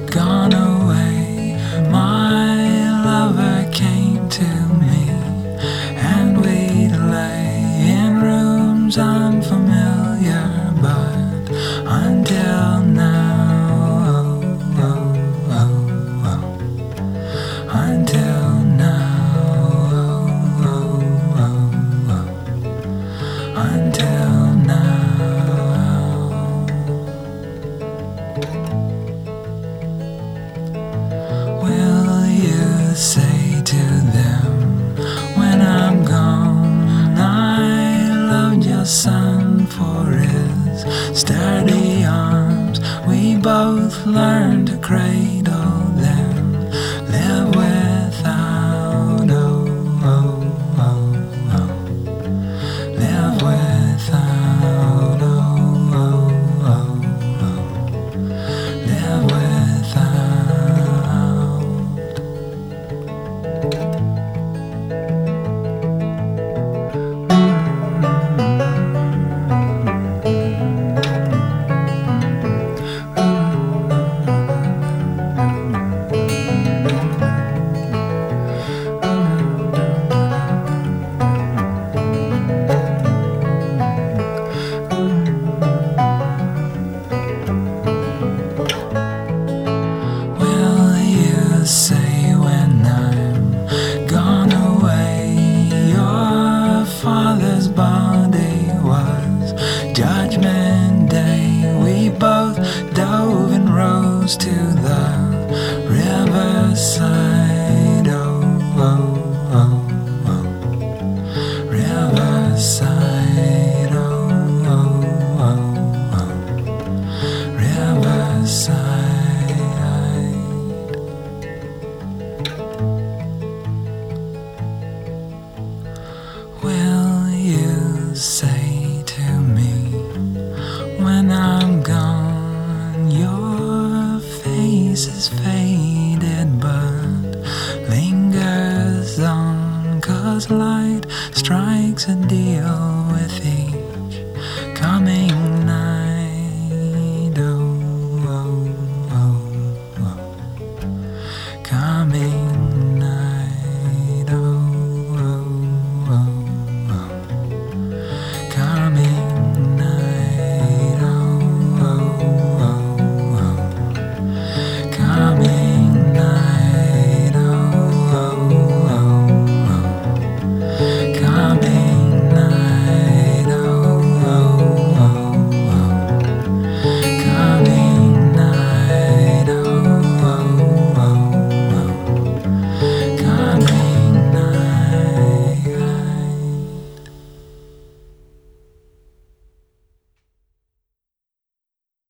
gone away, my lover came to me, and we'd lay in rooms unfamiliar, but until now, until now, until now. Will you say to them when I'm gone, I loved your son for his sturdy arms, we both learned to cradle them, live without, live without, live without. Say when I'm gone away, your father's body was Judgment Day. We both dove and rose to the riverside, riverside, riverside. Will you say to me when I'm gone, your face is